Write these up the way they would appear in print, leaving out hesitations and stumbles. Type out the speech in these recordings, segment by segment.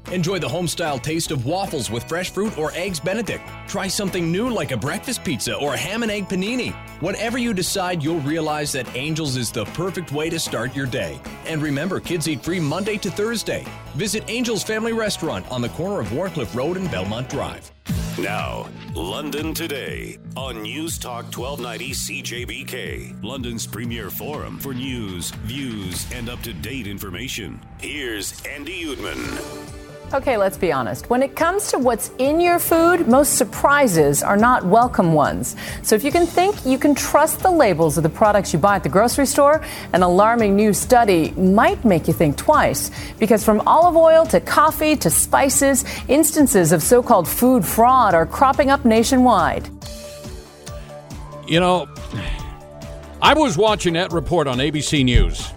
Enjoy the home-style taste of waffles with fresh fruit or eggs Benedict. Try something new like a breakfast pizza or a ham and egg panini. Whatever you decide, you'll realize that Angel's is the perfect way to start your day. And remember, kids eat free Monday to Thursday. Visit Angel's Family Restaurant on the corner of Warncliffe Road and Belmont Drive. Now, London Today on News Talk 1290 CJBK, London's premier forum for news, views, and up-to-date information. Here's Andy Uthman. Okay, let's be honest. When it comes to what's in your food, most surprises are not welcome ones. So if you can trust the labels of the products you buy at the grocery store, an alarming new study might make you think twice. Because from olive oil to coffee to spices, instances of so-called food fraud are cropping up nationwide. You know, I was watching that report on ABC News,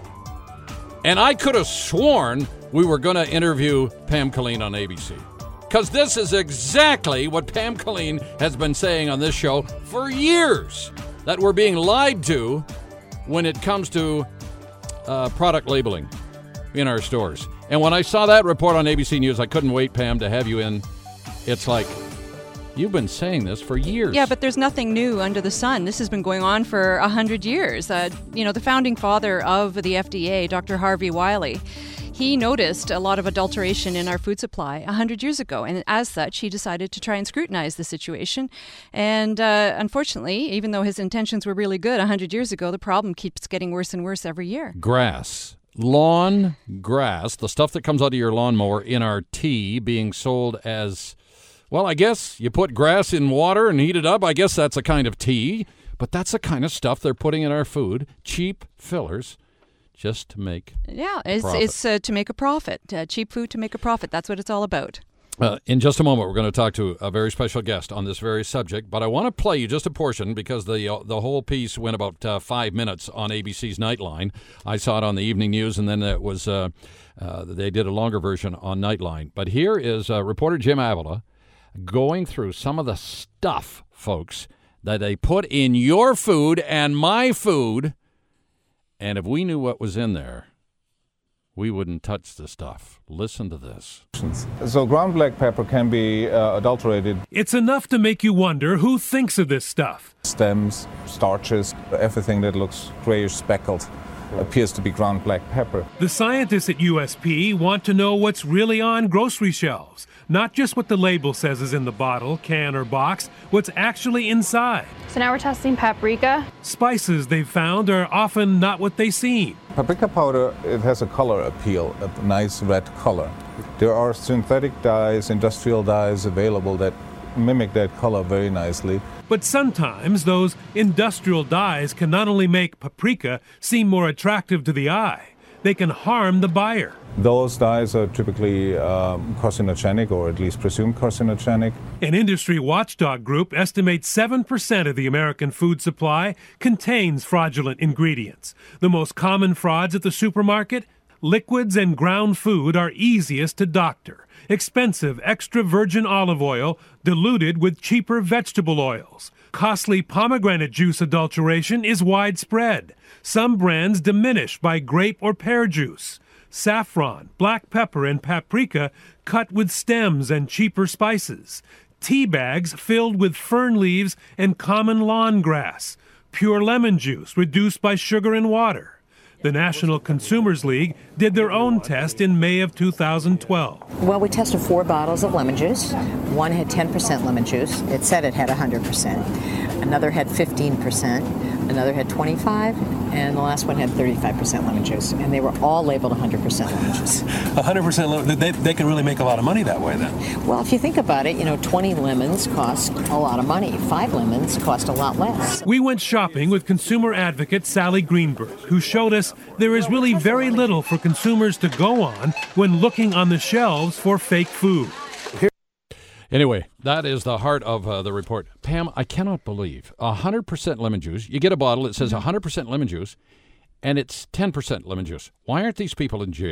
and I could have sworn we were going to interview Pam Killeen on ABC. Because this is exactly what Pam Killeen has been saying on this show for years, that we're being lied to when it comes to product labeling in our stores. And when I saw that report on ABC News, I couldn't wait, Pam, to have you in. It's like, you've been saying this for years. Yeah, but there's nothing new under the sun. This has been going on for 100 years. The founding father of the FDA, Dr. Harvey Wiley, he noticed a lot of adulteration in our food supply 100 years ago, and as such, he decided to try and scrutinize the situation. And unfortunately, even though his intentions were really good 100 years ago, the problem keeps getting worse and worse every year. Grass. Lawn grass, the stuff that comes out of your lawnmower in our tea being sold as, well, I guess you put grass in water and heat it up. I guess that's a kind of tea, but that's the kind of stuff they're putting in our food. Cheap fillers. Just to make it's to make a profit. Cheap food to make a profit. That's what it's all about. In just a moment, we're going to talk to a very special guest on this very subject. But I want to play you just a portion because the whole piece went about 5 minutes on ABC's Nightline. I saw it on the evening news, and then it was they did a longer version on Nightline. But here is reporter Jim Avila going through some of the stuff, folks, that they put in your food and my food. And if we knew what was in there, we wouldn't touch the stuff. Listen to this. So ground black pepper can be adulterated. It's enough to make you wonder who thinks of this stuff. Stems, starches, everything that looks grayish speckled appears to be ground black pepper. The scientists at USP want to know what's really on grocery shelves. Not just what the label says is in the bottle, can, or box, what's actually inside. So now we're testing paprika. Spices they've found are often not what they seem. Paprika powder, it has a color appeal, a nice red color. There are synthetic dyes, industrial dyes available that mimic that color very nicely. But sometimes those industrial dyes can not only make paprika seem more attractive to the eye, they can harm the buyer. Those dyes are typically carcinogenic, or at least presumed carcinogenic. An industry watchdog group estimates 7% of the American food supply contains fraudulent ingredients. The most common frauds at the supermarket? Liquids and ground food are easiest to doctor. Expensive extra virgin olive oil diluted with cheaper vegetable oils. Costly pomegranate juice adulteration is widespread. Some brands diminish by grape or pear juice. Saffron, black pepper, and paprika cut with stems and cheaper spices. Tea bags filled with fern leaves and common lawn grass. Pure lemon juice reduced by sugar and water. The National Consumers League did their own test in May of 2012. Well, we tested 4 bottles of lemon juice. One had 10% lemon juice. It said it had 100%. Another had 15%. Another had 25%. And the last one had 35% lemon juice. And they were all labeled 100% lemon juice. 100% lemon. They can really make a lot of money that way then. Well, if you think about it, 20 lemons cost a lot of money. 5 lemons cost a lot less. We went shopping with consumer advocate Sally Greenberg, who showed us there is really very little for consumers to go on when looking on the shelves for fake food. Anyway, that is the heart of the report. Pam, I cannot believe 100% lemon juice. You get a bottle, it says 100% lemon juice, and it's 10% lemon juice. Why aren't these people in jail?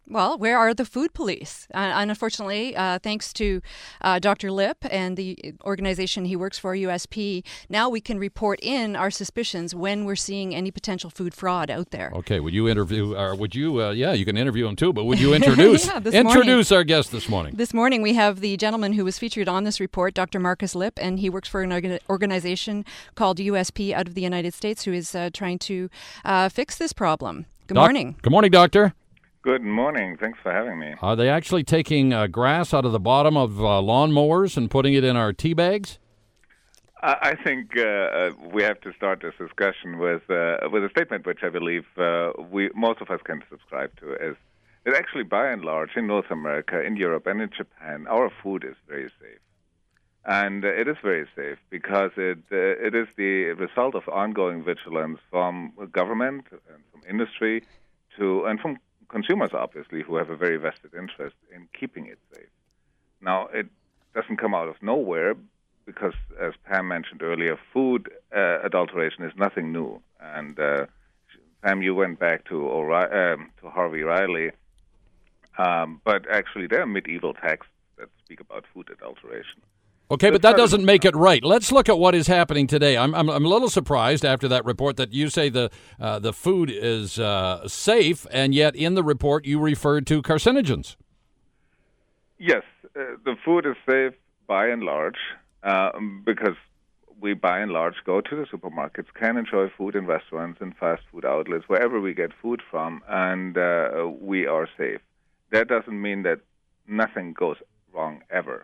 Well, where are the food police? And unfortunately, thanks to Dr. Lip and the organization he works for, USP, now we can report in our suspicions when we're seeing any potential food fraud out there. Okay, would you interview, or would you, you can interview him too, but would you introduce our guest this morning? This morning we have the gentleman who was featured on this report, Dr. Marcus Lip, and he works for an organization called USP out of the United States who is trying to fix this problem. Good morning. Good morning, Doctor. Good morning. Thanks for having me. Are they actually taking grass out of the bottom of lawnmowers and putting it in our tea bags? I think we have to start this discussion with a statement which I believe most of us can subscribe to, is that actually, by and large, in North America, in Europe, and in Japan, our food is very safe. And it is very safe because it is the result of ongoing vigilance from government and from industry and from consumers, obviously, who have a very vested interest in keeping it safe. Now, it doesn't come out of nowhere because, as Pam mentioned earlier, food adulteration is nothing new. And Pam, you went back to Harvey Riley, but actually there are medieval texts that speak about food adulteration. Okay, but that doesn't make it right. Let's look at what is happening today. I'm a little surprised after that report that you say the food is safe, and yet in the report you referred to carcinogens. Yes, the food is safe by and large because we by and large go to the supermarkets, can enjoy food in restaurants and fast food outlets, wherever we get food from, and we are safe. That doesn't mean that nothing goes wrong ever.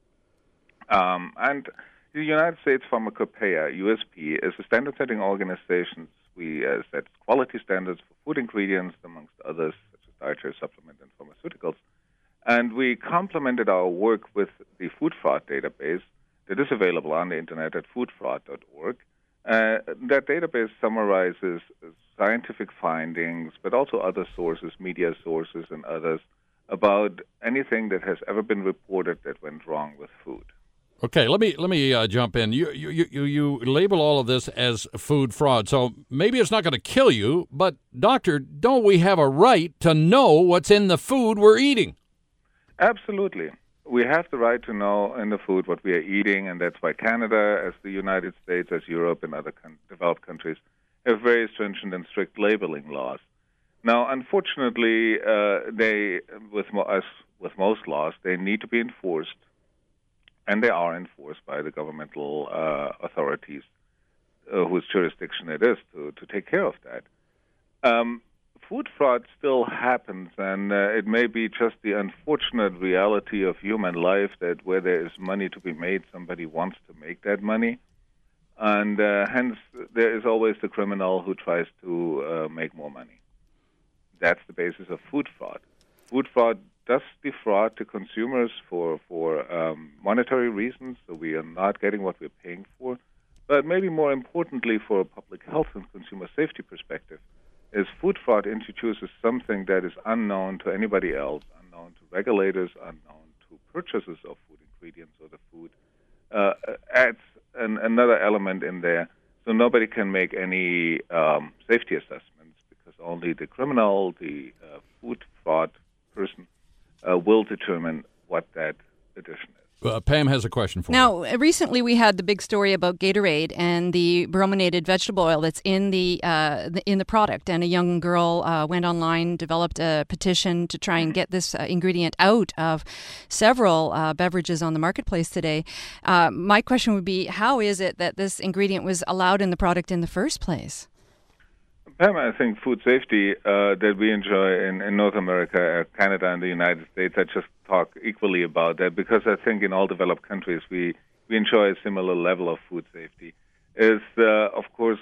And the United States Pharmacopoeia, USP, is a standard-setting organization. We set quality standards for food ingredients, amongst others, such as dietary supplement and pharmaceuticals. And we complemented our work with the food fraud database that is available on the internet at foodfraud.org. That database summarizes scientific findings, but also other sources, media sources and others, about anything that has ever been reported that went wrong with food. Okay, let me jump in. You label all of this as food fraud, so maybe it's not going to kill you, but doctor, don't we have a right to know what's in the food we're eating? Absolutely. We have the right to know in the food what we are eating, and that's why Canada, as the United States, as Europe and other developed countries, have very stringent and strict labeling laws. Now, unfortunately, with most laws, they need to be enforced. And they are enforced by the governmental authorities whose jurisdiction it is to take care of that. Food fraud still happens, and it may be just the unfortunate reality of human life that where there is money to be made, somebody wants to make that money. And hence, there is always the criminal who tries to make more money. That's the basis of food fraud. Food fraud does defraud to consumers for monetary reasons, so we are not getting what we're paying for. But maybe more importantly, for a public health and consumer safety perspective, is food fraud introduces something that is unknown to anybody else, unknown to regulators, unknown to purchasers of food ingredients or the food, adds another element in there, so nobody can make any safety assessments because only the criminal, the food fraud person, will determine what that addition is. Pam has a question for you. Now, recently we had the big story about Gatorade and the brominated vegetable oil that's in the product, and a young girl went online, developed a petition to try and get this ingredient out of several beverages on the marketplace today. My question would be, how is it that this ingredient was allowed in the product in the first place? Pam, I think food safety that we enjoy in North America, Canada, and the United States, I just talk equally about that because I think in all developed countries we enjoy a similar level of food safety. Is, of course,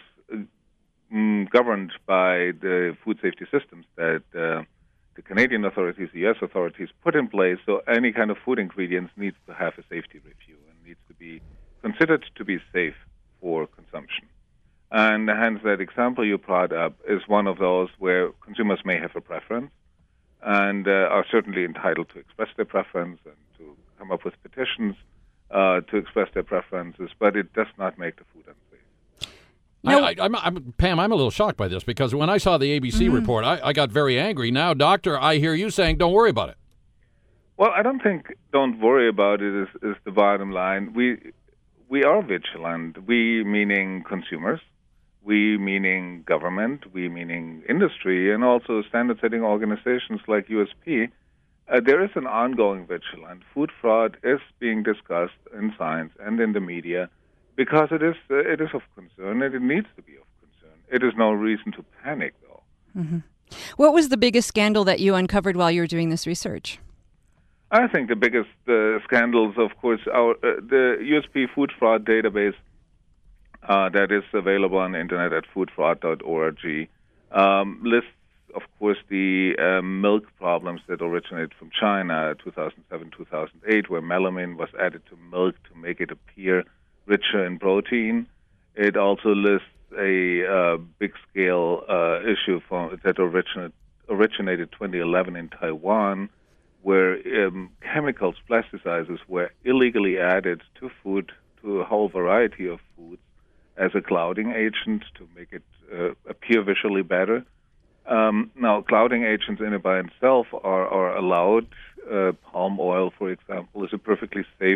governed by the food safety systems that the Canadian authorities, the U.S. authorities put in place, so any kind of food ingredients needs to have a safety review and needs to be considered to be safe for consumption. And hence that example you brought up is one of those where consumers may have a preference and are certainly entitled to express their preference and to come up with petitions to express their preferences, but it does not make the food unsafe. No. Pam, I'm a little shocked by this because when I saw the ABC report, I got very angry. Now, Doctor, I hear you saying don't worry about it. Well, I don't think don't worry about it is the bottom line. We are vigilant. We meaning consumers. We meaning government. We meaning industry, and also standard-setting organizations like USP. There is an ongoing vigilance. Food fraud is being discussed in science and in the media because it is of concern, and it needs to be of concern. It is no reason to panic, though. Mm-hmm. What was the biggest scandal that you uncovered while you were doing this research? I think the biggest scandals, of course, the USP food fraud database that is available on the internet at foodfraud.org lists, of course, the milk problems that originated from China, 2007-2008, where melamine was added to milk to make it appear richer in protein. It also lists a big-scale issue that originated 2011 in Taiwan, where chemicals, plasticizers, were illegally added to food, to a whole variety of foods, as a clouding agent to make it appear visually better. Now, clouding agents in and by itself are allowed. Palm oil, for example, is a perfectly safe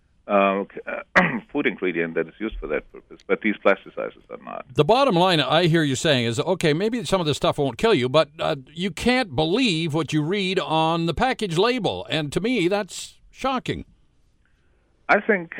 food ingredient that is used for that purpose, but these plasticizers are not. The bottom line I hear you saying is, okay, maybe some of this stuff won't kill you, but you can't believe what you read on the package label, and to me, that's shocking. I think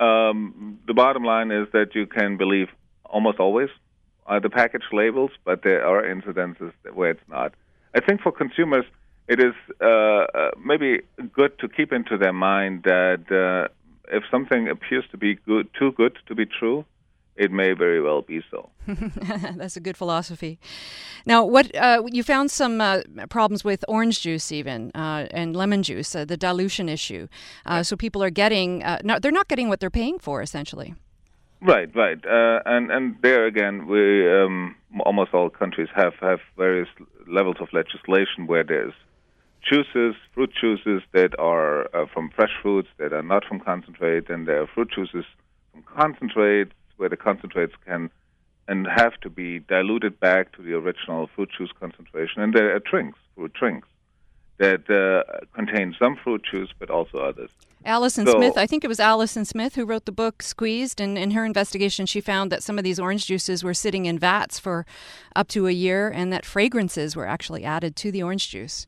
the bottom line is that you can believe almost always the package labels, but there are incidences where it's not. I think for consumers, it is maybe good to keep into their mind that if something appears to be too good to be true, it may very well be so. That's a good philosophy. Now, what you found some problems with orange juice even and lemon juice, the dilution issue. So people are getting they're not getting what they're paying for, essentially. Right. And there again, we almost all countries have various levels of legislation where there's juices, fruit juices that are from fresh fruits that are not from concentrate, and there are fruit juices from concentrates where the concentrates can and have to be diluted back to the original fruit juice concentration. And there are fruit drinks that contain some fruit juice but also others. Alison Smith, I think it was Alison Smith who wrote the book Squeezed, and in her investigation she found that some of these orange juices were sitting in vats for up to a year and that fragrances were actually added to the orange juice.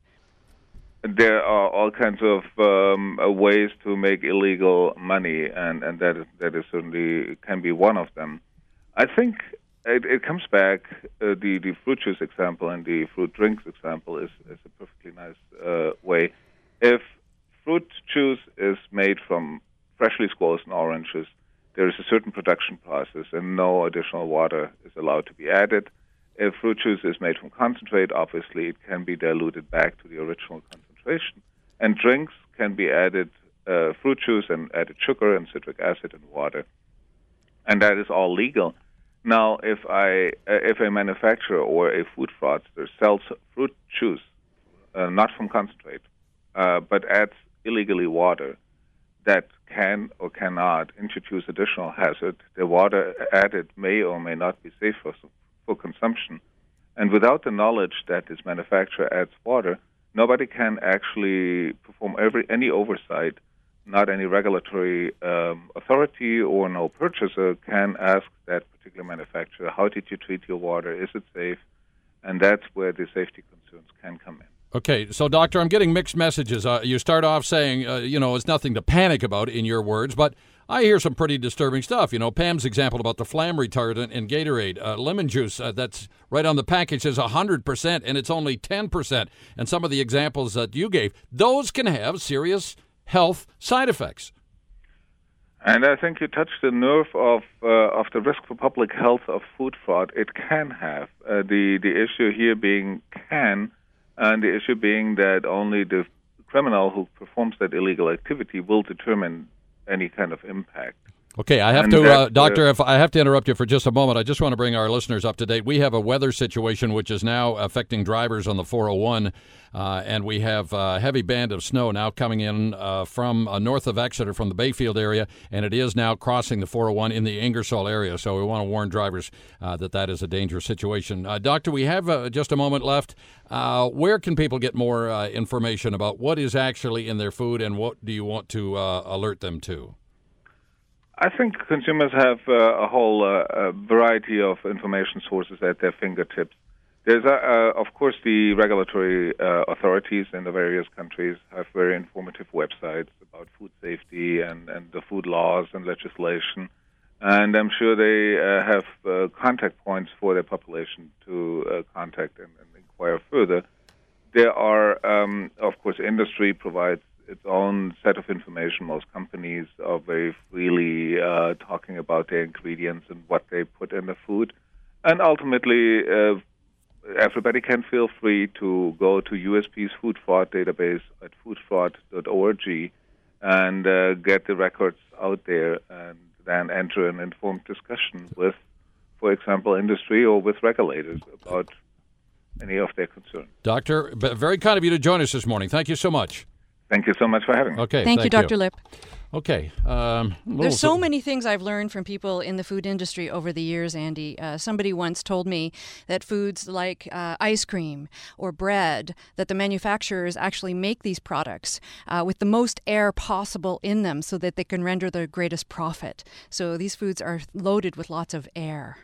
There are all kinds of ways to make illegal money, and that is certainly can be one of them. I think it comes back, the fruit juice example and the fruit drinks example is a perfectly nice way. If fruit juice is made from freshly squeezed oranges, there is a certain production process and no additional water is allowed to be added. If fruit juice is made from concentrate, obviously it can be diluted back to the original concentration. And drinks can be added fruit juice and added sugar and citric acid and water. And that is all legal. Now, if a manufacturer or a food fraudster sells fruit juice, not from concentrate, but adds illegally water that can or cannot introduce additional hazard, the water added may or may not be safe for consumption. And without the knowledge that this manufacturer adds water, nobody can actually perform any oversight. Not any regulatory authority or no purchaser can ask that particular manufacturer, how did you treat your water? Is it safe? And that's where the safety concerns can come in. Okay, so, Doctor, I'm getting mixed messages. You start off saying, it's nothing to panic about, in your words, but I hear some pretty disturbing stuff. Pam's example about the flame retardant in Gatorade, lemon juice, that's right on the package says 100%, and it's only 10%. And some of the examples that you gave, those can have serious health side effects. And I think you touched the nerve of the risk for public health of food fraud. It can have. The issue here being can, and the issue being that only the criminal who performs that illegal activity will determine any kind of impact. Okay, I have to, Doctor, if I have to interrupt you for just a moment, I just want to bring our listeners up to date. We have a weather situation which is now affecting drivers on the 401, and we have a heavy band of snow now coming in from north of Exeter from the Bayfield area, and it is now crossing the 401 in the Ingersoll area, so we want to warn drivers that is a dangerous situation. Doctor, we have just a moment left. Where can people get more information about what is actually in their food, and what do you want to alert them to? I think consumers have a whole variety of information sources at their fingertips. There's, of course, the regulatory authorities in the various countries have very informative websites about food safety and the food laws and legislation. And I'm sure they have contact points for their population to contact and inquire further. There are, of course, industry provides its own set of information. Most companies are very freely talking about their ingredients and what they put in the food. And ultimately, everybody can feel free to go to USP's food fraud database at foodfraud.org and get the records out there and then enter an informed discussion with, for example, industry or with regulators about any of their concerns. Doctor, very kind of you to join us this morning. Thank you so much. Thank you so much for having me. Okay, thank you, Dr. Lipp. Okay. There's so many things I've learned from people in the food industry over the years, Andy. Somebody once told me that foods like ice cream or bread, that the manufacturers actually make these products with the most air possible in them so that they can render the greatest profit. So these foods are loaded with lots of air.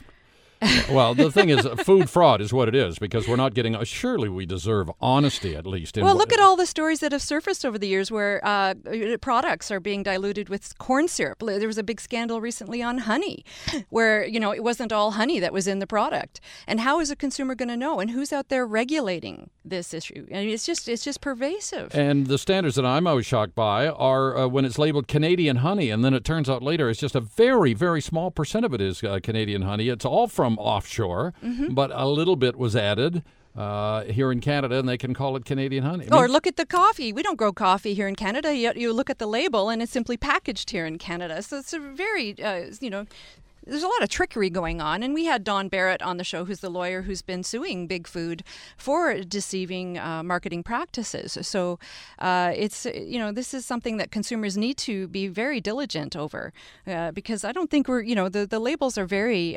Well, the thing is, food fraud is what it is, because we're not getting. Surely we deserve honesty, at least. Well, look at all the stories that have surfaced over the years where products are being diluted with corn syrup. There was a big scandal recently on honey, where it wasn't all honey that was in the product. And how is a consumer going to know? And who's out there regulating this issue? I mean, it's just pervasive. And the standards that I'm always shocked by are when it's labeled Canadian honey, and then it turns out later it's just a very, very small percent of it is Canadian honey. It's all from offshore, but a little bit was added here in Canada, and they can call it Canadian honey. Or look at the coffee. We don't grow coffee here in Canada, yet you look at the label, and it's simply packaged here in Canada. So it's a very, there's a lot of trickery going on. And we had Don Barrett on the show, who's the lawyer who's been suing Big Food for deceiving marketing practices. So it's, this is something that consumers need to be very diligent over because I don't think we're, the labels are very...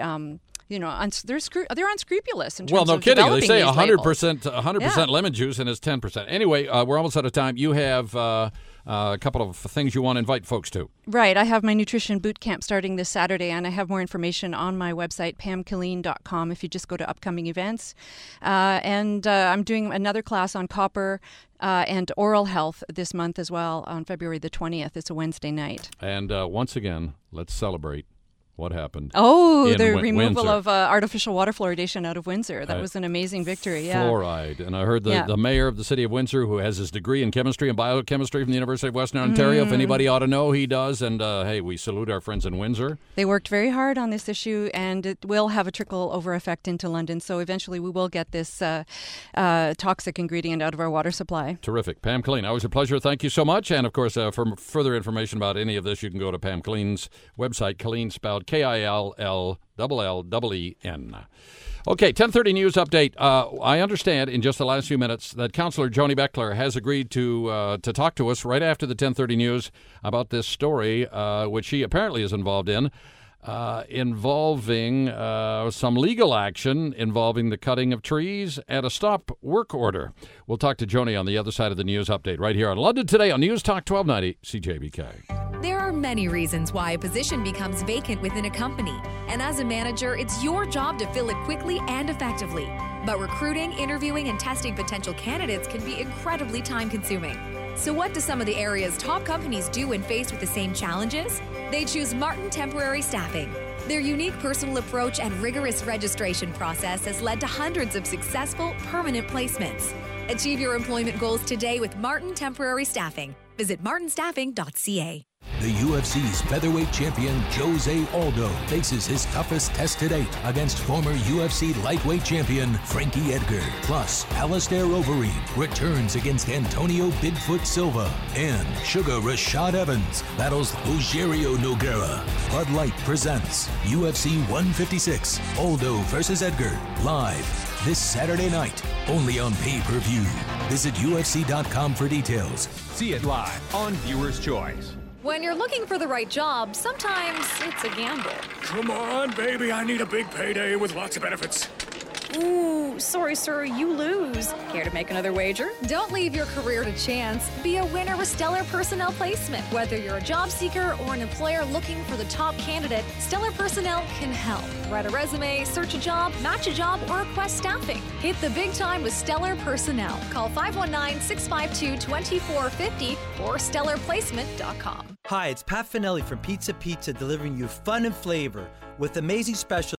they're unscrupulous in terms of well, no kidding. They say 100% lemon juice, and it's 10%. Anyway, we're almost out of time. You have a couple of things you want to invite folks to. Right. I have my nutrition boot camp starting this Saturday, and I have more information on my website, pamkilleen.com, if you just go to upcoming events. And I'm doing another class on copper and oral health this month as well on February the 20th. It's a Wednesday night. And once again, let's celebrate what happened. Oh, the removal of artificial water fluoridation out of Windsor. That was an amazing victory. Fluoride. And I heard the mayor of the city of Windsor, who has his degree in chemistry and biochemistry from the University of Western Ontario. If anybody ought to know, he does. And, hey, we salute our friends in Windsor. They worked very hard on this issue, and it will have a trickle-over effect into London. So eventually we will get this toxic ingredient out of our water supply. Terrific. Pam Killeen, always a pleasure. Thank you so much. And, of course, for further information about any of this, you can go to Pam Killeen's website, Killeen, spelled Killleen. Okay, 10:30 news update. I understand in just the last few minutes that Councillor Joni Beckler has agreed to talk to us right after the 10:30 news about this story, which she apparently is involved in, involving some legal action involving the cutting of trees and a stop work order. We'll talk to Joni on the other side of the news update right here on London Today on News Talk 1290 CJBK. There are many reasons why a position becomes vacant within a company. And as a manager, it's your job to fill it quickly and effectively. But recruiting, interviewing, and testing potential candidates can be incredibly time-consuming. So what do some of the area's top companies do when faced with the same challenges? They choose Martin Temporary Staffing. Their unique personal approach and rigorous registration process has led to hundreds of successful, permanent placements. Achieve your employment goals today with Martin Temporary Staffing. Visit martinstaffing.ca. The UFC's featherweight champion Jose Aldo faces his toughest test to date against former UFC lightweight champion Frankie Edgar. Plus, Alistair Overeem returns against Antonio Bigfoot Silva. And Sugar Rashad Evans battles Rogerio Nogueira. Bud Light presents UFC 156, Aldo vs. Edgar, live this Saturday night, only on pay-per-view. Visit UFC.com for details. See it live on Viewer's Choice. When you're looking for the right job, sometimes it's a gamble. Come on, baby, I need a big payday with lots of benefits. Ooh, sorry, sir, you lose. Care to make another wager? Don't leave your career to chance. Be a winner with Stellar Personnel Placement. Whether you're a job seeker or an employer looking for the top candidate, Stellar Personnel can help. Write a resume, search a job, match a job, or request staffing. Hit the big time with Stellar Personnel. Call 519-652-2450 or stellarplacement.com. Hi, it's Pat Finelli from Pizza Pizza, delivering you fun and flavor with amazing specials